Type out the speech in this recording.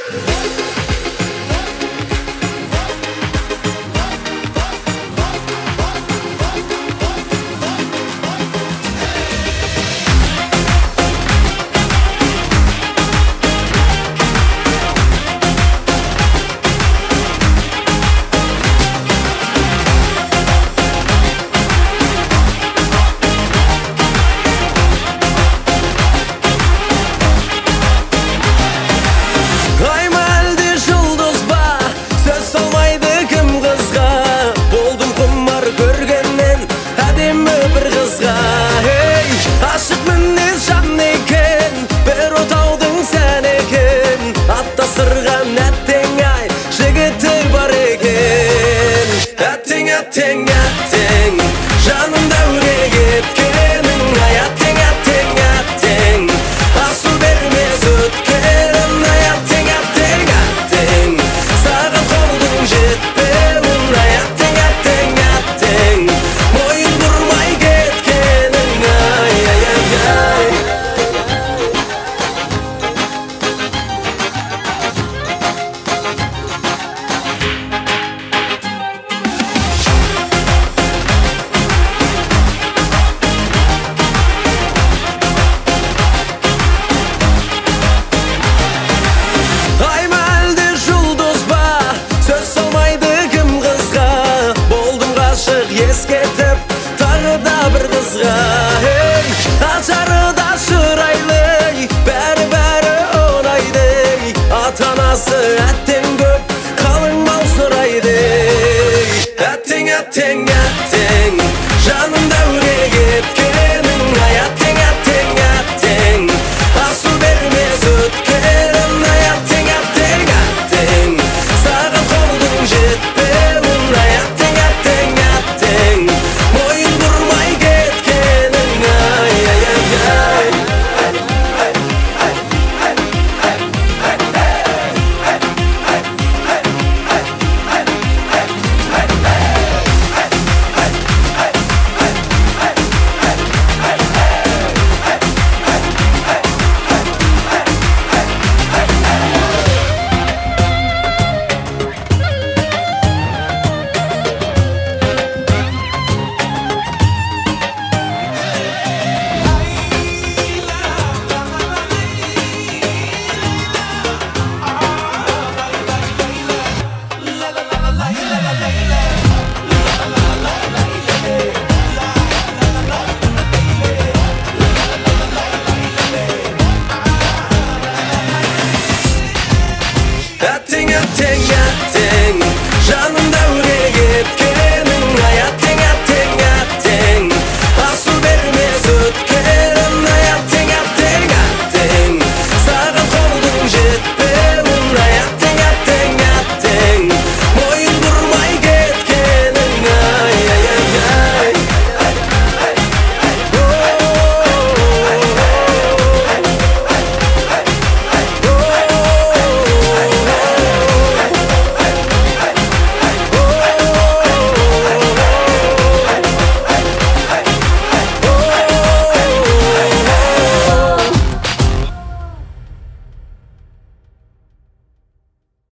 Ateng, ateng, canımda üreyip gelin. Ay ateng, ateng, ateng, asıl vermez ötkerin. Ay ateng, ateng, ateng, sağın koldun jetperin. Ay ateng, ateng, ateng, boyun durmay ketkenin. Ay ay ay ay. Esketip tағы da bir kızga hey, açarı da şıraylı bәрі оңайды ата-анасы әттен көп қалың мал сұрайды әттең әттең әттең жанымда үрейіп келің ай әттең әттең әттең асыл бермес өткерін ай әттең әттең әттең саған қолдың жетпеуін ай әттең әттең әттең бойын бұрмай кеткенің ай ай ай ай. Ateng, ateng,